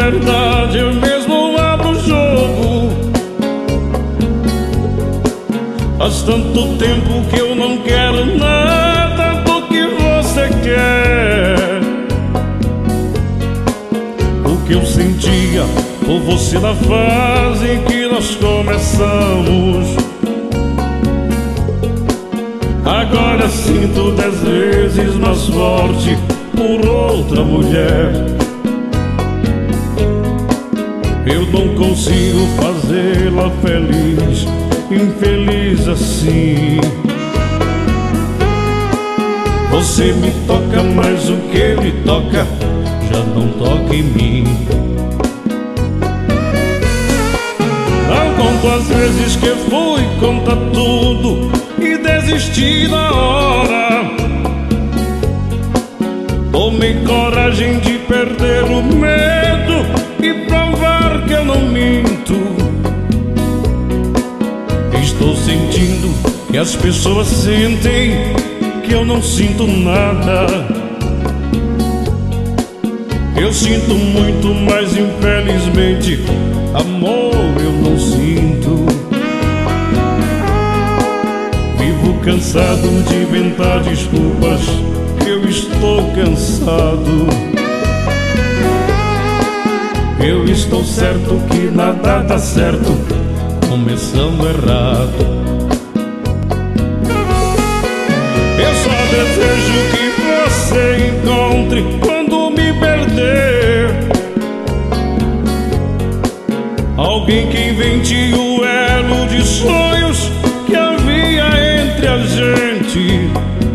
verdade eu mesmo abro o jogo. Faz tanto tempo que eu não quero nada do que você quer. O que eu sentia por você na fase em que nós começamos, agora sinto 10 vezes mais forte por outra mulher. Eu não consigo fazê-la feliz, infeliz assim. Você me toca, mas o que me toca já não toca em mim. Não conto as vezes que fui contar tudo e desisti na hora. Tomei coragem de perder o medo e provar que eu não minto. Estou sentindo que as pessoas sentem que eu não sinto nada. Eu sinto muito, mas infelizmente amor eu não sinto. Vivo cansado de inventar desculpas, eu estou cansado. Eu estou certo que nada dá certo, começando errado. Eu só desejo que você encontre quando me perder alguém que invente o elo de sonhos que havia entre a gente.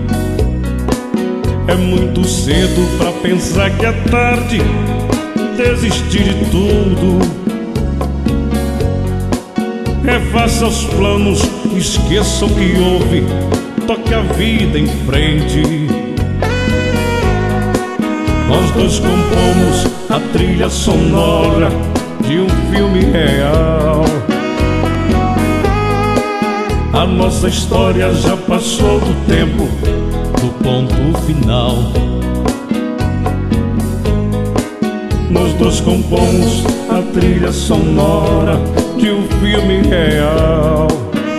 É muito cedo pra pensar que é tarde, desistir de tudo. Refaça os planos, esqueça o que houve, toque a vida em frente. Nós dois compomos a trilha sonora de um filme real. A nossa história já passou do tempo do ponto final. Nós dois compomos a trilha sonora de um filme real.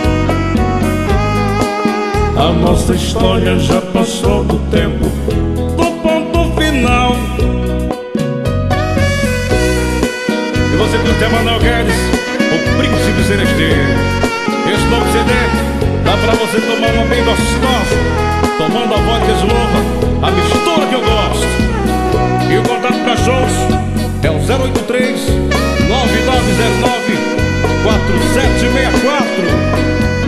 A nossa história já passou do tempo do ponto final. E você curte a Manuel Guedes, o Príncipe Seresteiro. Esse novo CD dá pra você tomar uma bem gostosa, tomando a vodka Slova, a mistura que eu gosto. E o contato pra shows é o 083 9909 4764.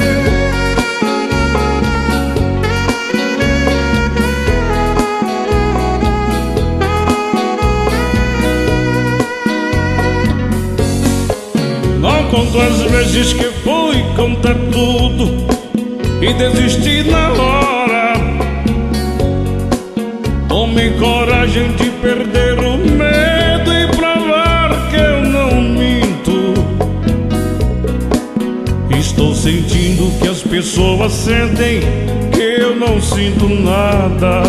Não conto as vezes que fui contar tudo e desisti na hora. Tomei coragem de perder o medo e provar que eu não minto. Estou sentindo que as pessoas sentem que eu não sinto nada.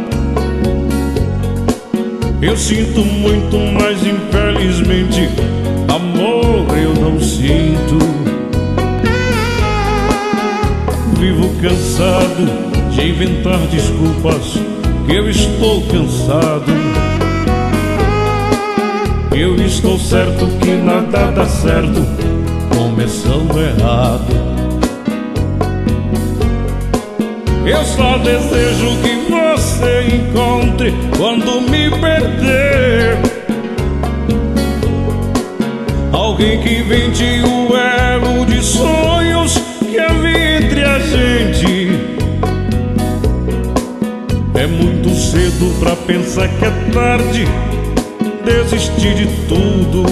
Eu sinto muito, mas infelizmente amor eu não sinto. Vivo cansado de inventar desculpas, que eu estou cansado. Eu estou certo que nada dá certo, começando errado. Eu só desejo que você encontre quando me perder alguém que invente o elo de sonhos que havia entre a gente. É muito cedo pra pensar que é tarde, desistir de tudo.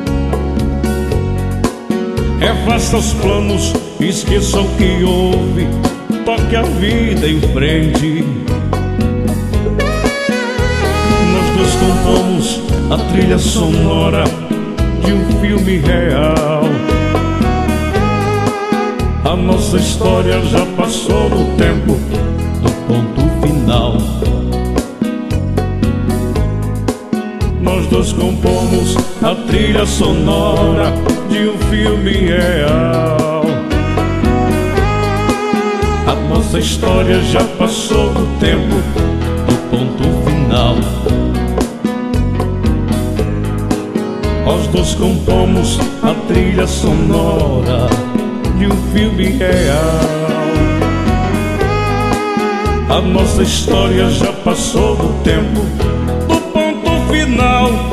Refaça os planos, esqueça o que houve, toque a vida em frente. Nós dois compomos a trilha sonora de um filme real. A nossa história já passou no tempo do ponto final. Nós dois compomos a trilha sonora de um filme real. A nossa história já passou do tempo do ponto final. Nós dois compomos a trilha sonora de um filme real. A nossa história já passou do tempo do ponto final.